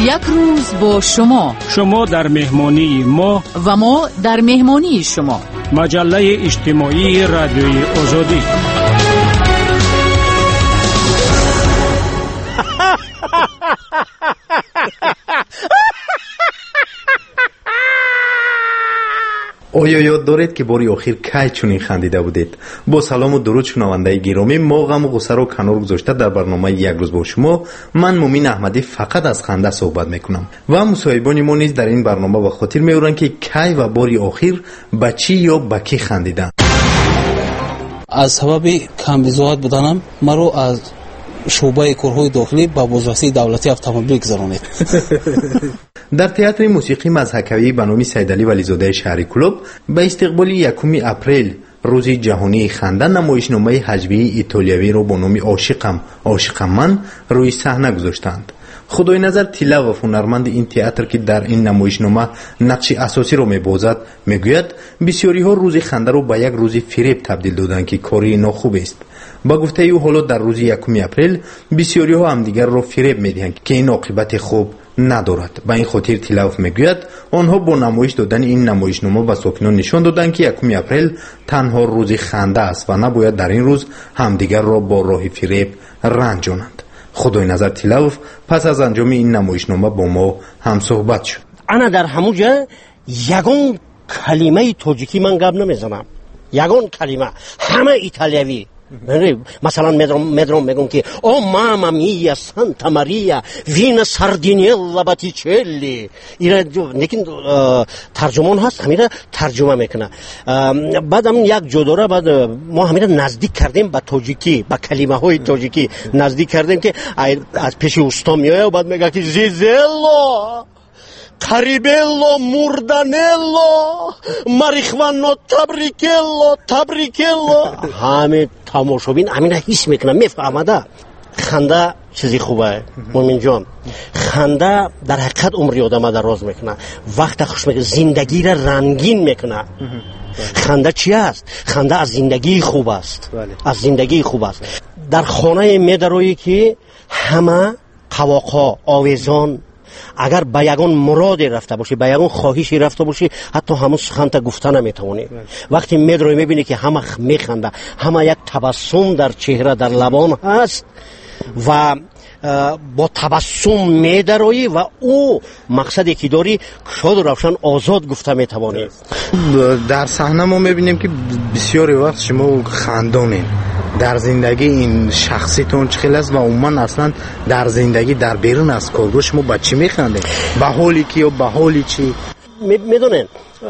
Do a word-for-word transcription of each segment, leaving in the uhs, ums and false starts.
یک روز با شما، شما در مهمانی ما و ما در مهمانی شما. مجله اجتماعی رادیوی آزادی. آیا یاد دارید که باری آخر کی چنین خندیده بودید؟ با سلام و درود شنوندگان گرامی، ما غم و غصه رو کنار گذاشته در برنامه یک روز با شما، من مومین احمدی فقط از خنده صحبت میکنم و مصاحبان ما نیز در این برنامه به خاطر میارن که کی و باری آخر به چی یا به کی خندیدن. از سبب کمبیزوات بودنم مرا از شعبه کارهای داخلی به بازرسی دولتی اتومبیل گذرانید. در تئاتر موسیقی مضحکوی به نام سیدعلی ولیزاده شهری کلوب به استقبال یکم اپریل روز جهانی خنده نمایشنامه هجوی ایتالیایی را با نام عاشقم عاشقم من روی صحنه گذاشتند. خدای نظر تیلا و هنرمند این تئاتر که در این نمایشنامه نقش اساسی را میبازد میگوید بسیاری ها روز خنده را به یک روز فریب تبدیل دادند که کاری ناخوب است. با گفته او حالا در روز یکم اپریل بسیاری ها هم دیگر را فریب میدهند که این عاقبت خوب ندارد. به این خاطر تیلاوف میگوید آنها با نمایش دادن این نمایشنامه به ساکنان نشان دادند که یکم اپریل تنها روز خنده است و نباید در این روز همدیگر را با راه فریب رنجانند. خدای نظر تیلاوف پس از انجام این نمایشنامه با ما هم صحبت شد. انا در همونجا یگان کلمه تاجیکی من گپ نمیزنم، یگان کلمه همه ایتالیایی. مثلا میدرم میگم که او ماما میا سانتا ماریا وینا ساردینیلا باتیچلی، لیکن ترجمان هست همیشه ترجمه میکنه. بعدم یک جداره بعد ما همیشه نزدیک کردیم به تاجیکی، به کلمه های تاجیکی نزدیک کردیم که از پیش اوستا میایه و بعد میگه که زیزلو کاریبلو موردانلو ماریخوانو تابریکلو تابریکلو. همه تماشابین همین حس میکنن، میفهمده خنده چیزی خوبه. مومین جان، خنده در حقیقت عمری آدم دراز میکنه، وقت خوش میکنه، زندگی را رنگین میکنه. خنده چی است؟ خنده از زندگی خوب است، از زندگی خوب است. در خانه میدرویی که همه قواقا آویزان اگر به یگان مراد رفته باشی، به یگان خواهشی رفته باشی، حتی همون سخن تا گفته نمیتونی. وقتی میدروی میبینی که همه میخنده، همه یک تبسم در چهره در لبان هست و با تبسم میدروی و او مقصدی که داری شاد و روشن آزاد گفته میتوانی. در صحنه ما میبینیم که بسیاری وقت شما خندانین. در زندگی این شخصیتون چخیل است و عموما اصلا در زندگی در بیرون از کارگاه شما با چی میخندین؟ به حالی کی و به حالی چی؟ میدونین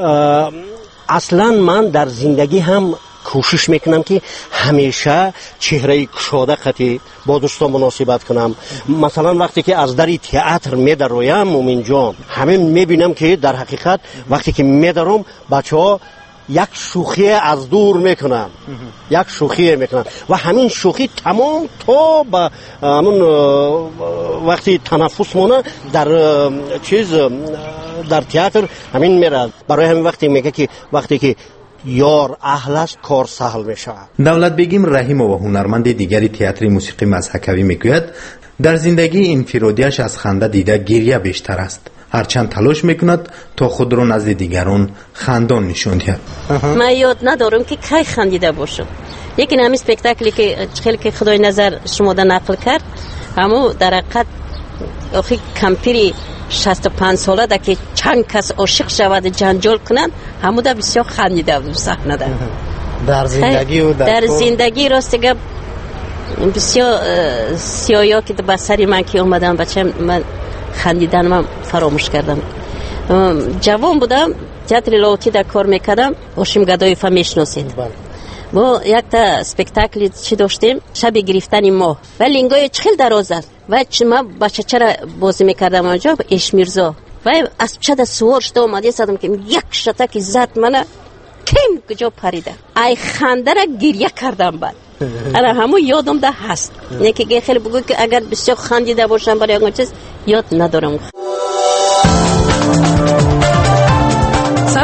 اصلا من در زندگی هم کوشش میکنم که همیشه چهره کشاده خطی با دوستان مناسبت کنم. مثلا وقتی که از در تئاتر میدرویم مومین جان، همین میبینم که در حقیقت وقتی که میدرم بچه ها یک شوخی از دور میکنن، یک شوخی میکنن و همین شوخی تمام تا به همون وقتی تنفس مونه در چیز در تئاتر همین میره. برای همین وقتی میگه که وقتی که یار اهل است کار سهل میشه. دولت بگیم رحیم و هنرمند دیگری تئاتر موسیقی مضحکوی میگوید در زندگی انفرادیش از خنده دیده گریه بیشتر است، هرچند تلاش میکند تا خود را نزد دیگران خندان نشان دهد. من یاد ندارم که کی خندیده باشم، لیکن همین اسپکتاکلی که خیلی که خدای نظر شما در نقل کرد، همو در حقیقت آخی کمپیری شصت و پنج ساله ده که چند کس عاشق شود جنجال کنند، همو در بسیار خندیده بودم صحنه ده. در زندگی و در, در زندگی راست گپ بسیار سیایا که به سری من که اومدم بچه من خندیدن من فراموش کردم. جوان بودم، تئاتر لاوکی در کار میکردم، هاشم گدایف میشناسید. ما یک تا اسپکتاکلی چی داشتیم، شب گرفتن ماه و لینگای چخیل دراز است و ما بچه چرا بازی میکردم آنجا با اشمیرزا و از چه سوار شده اومده سادم که یک شتک زد منه کم کجا پریده، ای خنده را گریه کردم. بعد انا همو یادم ده هست، اینه که خیلی بگو که اگر بسیار خندیده باشم برای اون چیز یاد ندارم. سر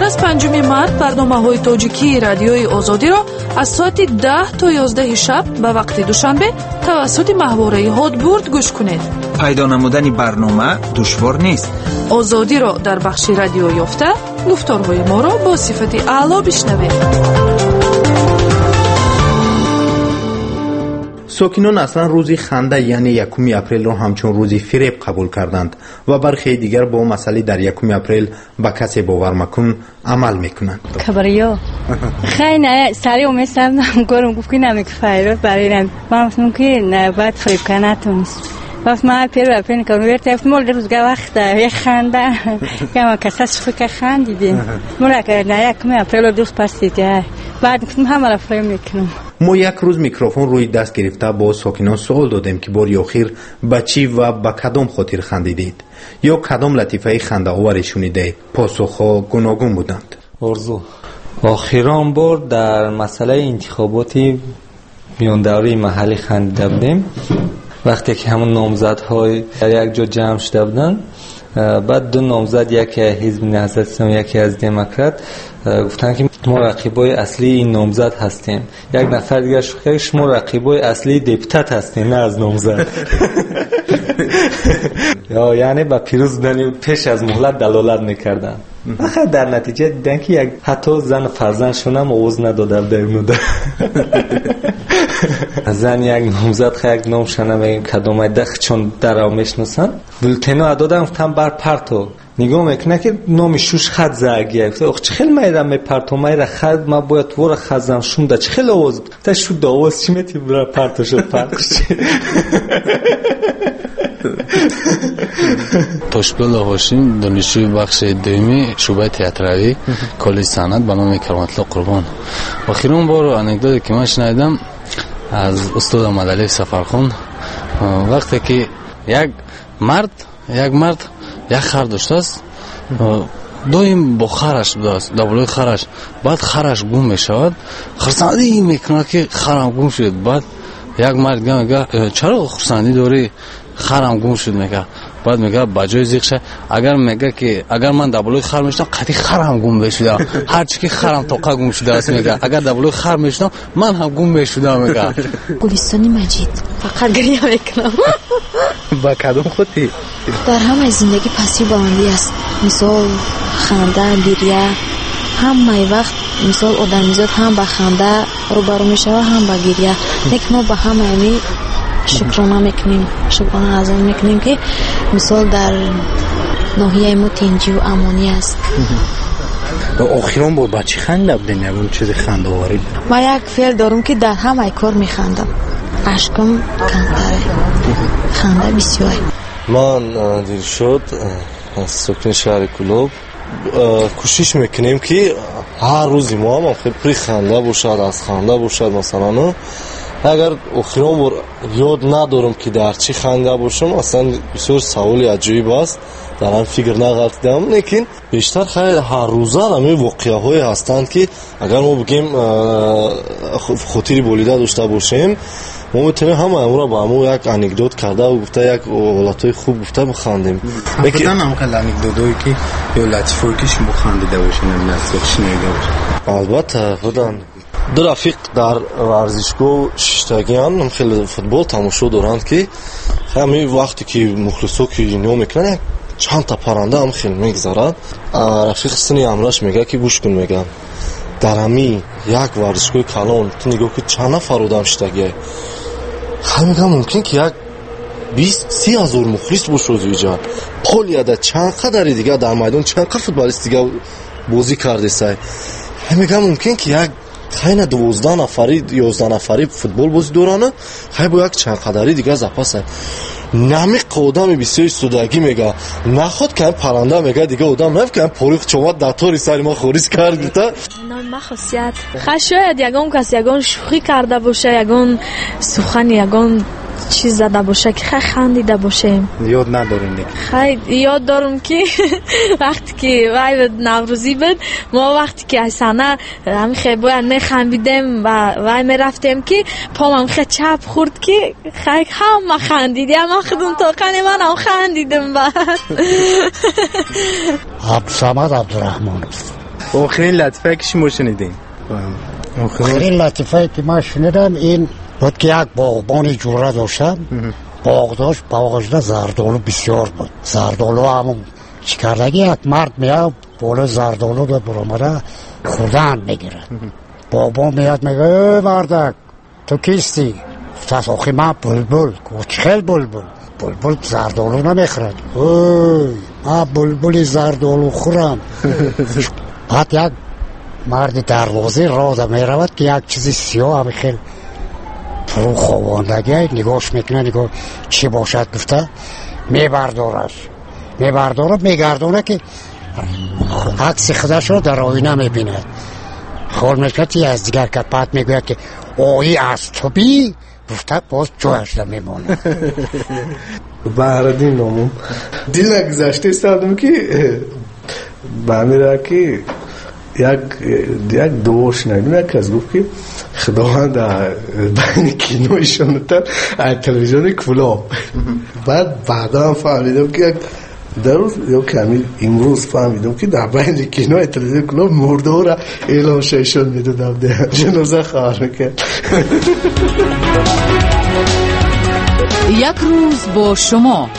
از پنجم مارس برنامه‌های تاجیکی رادیوی آزادی را از ساعت ده تا یازده شب به وقت دوشنبه توسط ماهواره هادبورد گوش کنید. پیدا نمودن برنامه دشوار نیست. آزادی را در بخش رادیو یافته گفتارهای ما را با صفت اعلی بشنوید. ساکنان اصلا روزی خنده یعنی یکم اپریل را همچون روزی فریب قبول کردند و برخی دیگر با مسئله در یکم اپریل به کسی باور مکن عمل میکنند. خبریو خیلی نه سری اومستم گرم گفت که نمیک فایروز برای نم من مثلا که نه باید فریب کنه تونست بس ما پیرو اپریل کنم وقتی افتم مول روزگاه وقت یه خنده که ما کساش فکر خندیدیم مولا که نه یکم اپریل دوست پستید بعد گفتم همه را فریب میکنم. ما یک روز میکروفون روی دست گرفته با ساکنان سوال دادیم که بار اخیر به چی و به کدام خاطر خندیدید یا کدام لطیفه خنده آوری شنیدید. پاسخها گوناگون بودند. ارزو آخران بار در مسئله انتخاباتی میان دوره محلی خندیده بودیم وقتی که همون نامزدهای در یک جا جمع شده بودن. بعد دو نامزد یکی حزب نهضت اسلامی یکی از دموکرات گفتن که ما رقیبای اصلی این نامزد هستیم. یک نفر دیگه شو شما رقیبای اصلی دپوتات هستین نه از نامزد. یا یعنی با پیروز بودن پیش از مهلت دلالت میکردن. آخه در نتیجه دیدن که یک حتی زن فرزندشون هم آواز نداده در نوده. زن یک نامزد خیلی یک نام شنه میگیم کدامه دخ چون در آو میشناسن بلتنو ادادن گفتن بر پرتو نگاه میکنه که نامی شوش خط زرگیه گفته اخ چه خیلی میرم می پرتو میره خط ما باید ور خزم شونده چه خیلی آواز تا شو داواز چی میتی برای پرتو شد پرتوش توشگل هاشم دانشجوی بخش دومی شعبه تئاتری کالج صنعت به نام کرامت الله قربان. آخرین بار انکدوتی که من شنیدم از استاد مدلی سفرخان وقتی که یک مرد یک مرد یک خر داشته است دویم با خرش بوده است دابلوی خرش بعد خرش گم میشود خرسندی میکنه که خرم گم شد بعد یک مرد میگه چرا خرسندی داری خرم گم شد میگه بعد میگه بجای زیقشه اگر میگه که اگر من دابلوی خر میشدم قطعی خرم گم میشد هر چی که خرم توقع گم شده است میگه اگر دابلوی خر میشدم من هم گم میشدم میگه. گلستانی مجید فقط گریه میکنم. با کدوم خودی؟ در همه زندگی پسی باندی است مثال خنده گریه همه وقت مثال آدمیزاد هم با خنده روبرو میشه و هم با گریه لیکن ما با همه امی شکرانه میکنیم شکرانه عظیم میکنیم که مثال در ناحیه ما تنجی و امانی است. آخران با بچه خنده بودین یا چیزی خنده آوری؟ ما یک فعل دارم که در همه کار میخندم عشقم کمتره خنده بسیار. من دیر شد از سکن شهر کلوب کوشش میکنیم که هر روزی ما هم خیلی پری خنده باشد از خنده باشد مثلا اگر آخران بار یاد ندارم که در چی خنده باشم اصلا بسیار سوال عجیب است در هم فکر نغلطیدم لیکن بیشتر خیلی هر روزه همه واقعه های هستند که اگر ما بگیم خاطری بولیده داشته باشیم ما میتونیم همه امورا با همو یک انکدوت کرده و گفته یک حالتهای خوب گفته بخندیم. بودن هم خیلی انکدوتایی که یا لطیفایی که شما خندیده باشین هم نسل شنیده باشین؟ البته بودن دو رفیق در ورزشگاه ششتگیان هم خیلی فوتبال تماشا دارند که همین وقتی که مخلصا که نیا میکنن چند تا پرنده هم خیلی میگذارد. رفیق سنی امرش میگه که گوش کن میگم در همی یک ورزشگاه کلان تو نگاه که چند نفر آدم شدگیه خیلی میگم ممکن که یک بیست سی هزار مخلص باشد اینجا پول یاده چند قدری دیگه در میدان چند قدر فوتبالیست دیگه بازی کرده سای خیلی میگم ممکن که یک خیلی دوازده نفری یازده نفری فوتبال بازی دورانه خیلی با یک چند قدری دیگه زپاسه نمی قدم بسیار سودگی میگه نخواد که پرنده میگه دیگه آدم نفت که پاریخ چومت در طوری سری ما خوریز کرد گفته نه خاصیت خیلی شاید یگان کسی یگان شوخی کرده باشه یگان سخن یگان چیز زده باشه که خیلی خندیده باشه یاد نداریم دیگه خیلی یاد دارم که وقتی که وای نوروزی بود ما وقتی که ایسانه همین خیلی باید میخندیدیم و وای میرفتیم که پامم خیلی چپ خورد که خیلی همه خندیدیم ما خودم تاقنی من هم خندیدم بعد عبدالصمد عبدالرحمن آخرین لطفه که شما شنیدین؟ آخرین لطفه که من شنیدم این بود که یک باغبانی جوره داشتم، باغ داشت، باغش ده زردالو بسیار بود. زردالو همون چی کردگی یک مرد میاد بالا زردالو به برامده خوردن میگیره. باغبان میاد میگه ای مردک تو کیستی؟ گفت آخی من بلبل. گفت خیلی بلبل؟ بلبل زردالو نمیخورد. اوی من بلبلی زردالو خورم. بعد یک مرد دروازه راه میرود که یک چیزی سیاه همی خیلی فرو خواباندگی نگاش میکنه، نگاه چی باشد گفته میبردارش میبرداره میگردونه که عکس خودش رو در آینه میبیند. خال میکنه که از دیگر که بعد میگوید که آیی از تو بی گفته باز جوهش میمونه. بهردین نامم دیل نگذشته استادم که بمیره که یک یک دوش نگیم یک از گفت که خداوند بین کینوی شنوتن از تلویزیون کلاب. بعد بعدا هم فهمیدم که یک در روز یا کمی امروز فهمیدم که در بین کینوی تلویزیون کلاب مرده را اعلام شیشون میدادم ده جنازه خواهر میکرد. یک روز با شما.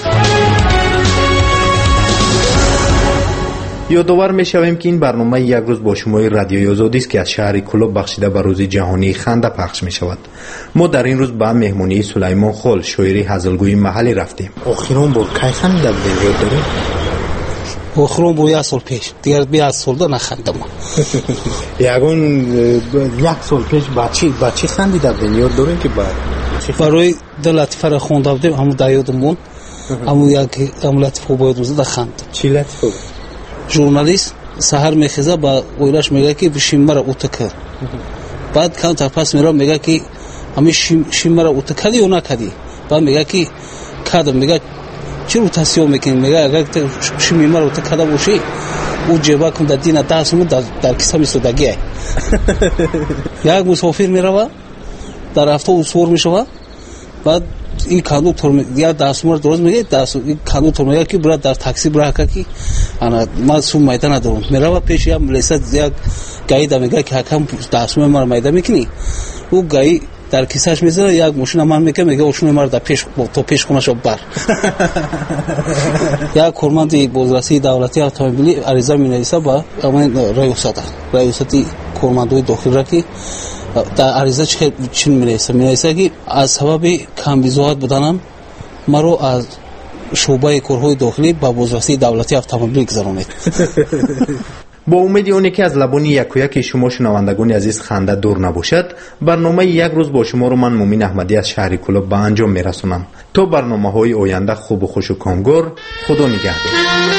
یادآور می‌شویم که این برنامه یک روز با شمای رادیوی آزادی است که از شهر کلوب بخشیده به روز جهانی خنده پخش می‌شود. ما در این روز به مهمانی سلیمان خول شاعری هزلگوی محلی رفتیم. آخرین بار کی خندیده بودین یاد داری؟ آخرین بار یک سال پیش، دیگر بیست سال ده نخندم. یگون یک سال پیش بچی بچی خندیده بودین یاد دارین که بعد برای دو لطیفه را خونده بودیم، همون در یادمون همون یک همون لطیفه باید روزه خند. چی لطیفه بود؟ ژورنالیست سحر میخیزه با اویلش میگه که شیمه را اوته کرد. بعد کم تا پس میره میگه که همین شیمه را اوته کردی یا نکردی؟ بعد میگه که کردم. میگه چرا تصیح میکنی؟ میگه اگر شیمه را اوته کرده باشی او جیبه کن در دین ده سوم در, در کیسه میسودگیه. یک مسافر میره در هفته او سور میشه، بعد این کاندوکتور یا دستمر درست میگه دست این کاندوکتور میگه که برات در تاکسی برا که انا ما سوم میدان ندارم. میره پیش یا ملیسا یک گایی دا میگه که حکم دستمر ما میدان میکنی. او گایی در کیسهش میذاره یک ماشین من میگه میگه اوشون ما در پیش تو پیش کنش بر. یا کارمند بازرسی دولتی اتومبیلی عریضه مینویسه با امین ریاست ریاستی کارمندوی داخلی را که در عریضه چه چی می‌نویسه؟ می‌نویسه که از سبب کم وضاحت بودنم مرا از شعبه کارهای داخلی به بازرسی دولتی اتومبیل گذرانید. با امید اونی که از لبان یک و یک شما شنوندگان عزیز خنده دور نباشد، برنامه یک روز با شما رو من مومین احمدی از شهر کلوب به انجام میرسونم. تا برنامه‌های آینده خوب و خوش و کامگار، خدا نگهدار.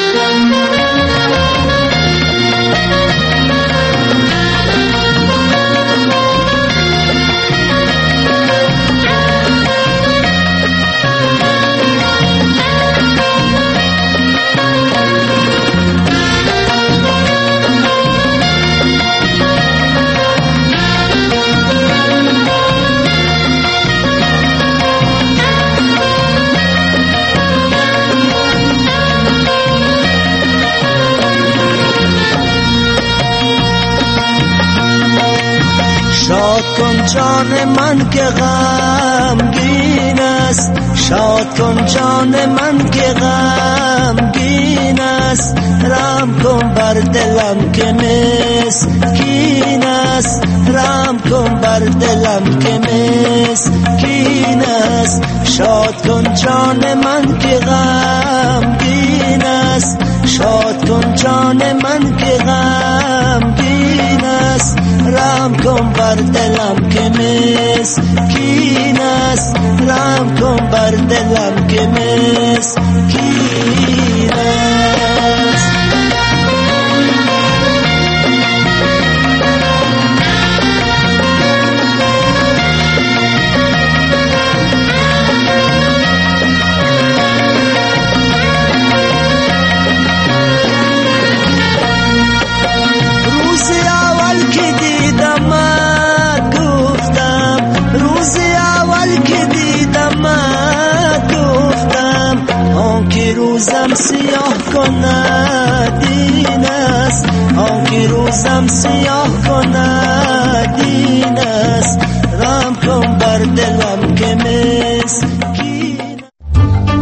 شاد کن جان من که غمگین است، شاد کن جان من که غمگین است، رحم کن بر دلم که مسکین است، رحم کن بر دلم که مسکین است. شاد کن جان من که غمگین است، شاد کن جان من که غمگین است، رحم کن بر دلم که مسکین است، رحم کن بر دلم که مسکین است. روزم سیاه کند این است، آن که روزم روزم سیاه کنم